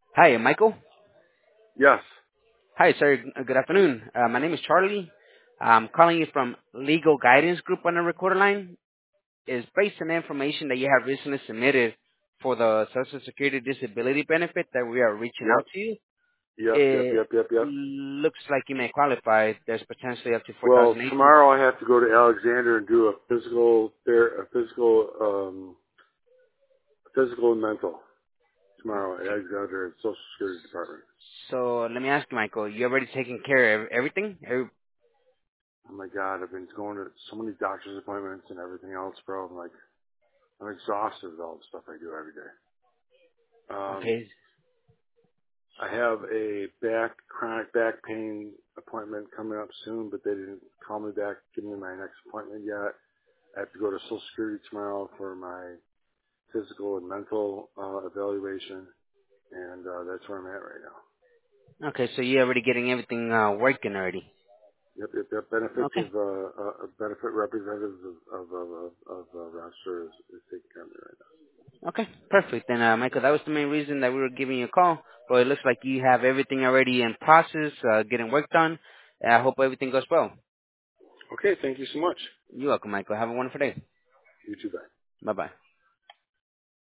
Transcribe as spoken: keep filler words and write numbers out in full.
Hi, Michael. Yes. Hi, sir. G- Good afternoon. Uh, my name is Charlie. I'm calling you from Legal Guidance Group on the recorder line. Is based on the information that you have recently submitted for the Social Security Disability benefit that we are reaching Yep. out to you. Yep. Yep. It Yep. Yep. Yep. looks like you may qualify. There's potentially up to Well, four thousand eighteen. tomorrow I have to go to Alexander and do a physical, ther- a physical, um, physical and mental tomorrow at Alexander at Social Security Department. So let me ask you, Michael, you already taken care of everything? Every, Oh my God, I've been going to so many doctor's appointments and everything else, bro. I'm like, I'm exhausted with all the stuff I do every day. Um, okay. I have a back, chronic back pain appointment coming up soon, but they didn't call me back, give me my next appointment yet. I have to go to Social Security tomorrow for my physical and mental uh, evaluation, and uh, that's where I'm at right now. Okay, so you're already getting everything uh, working already. Yep, yep, yep. Benefits Okay. of uh, uh, benefit representatives of of of, of, of uh, Roster is, is taking care of me right Okay, perfect. Then, uh, Michael, that was the main reason that we were giving you a call. But it looks like you have everything already in process, uh, getting work done. I hope everything goes well. now. Okay, thank you so much. You're welcome, Michael. Have a wonderful day. You too, bye. Bye-bye.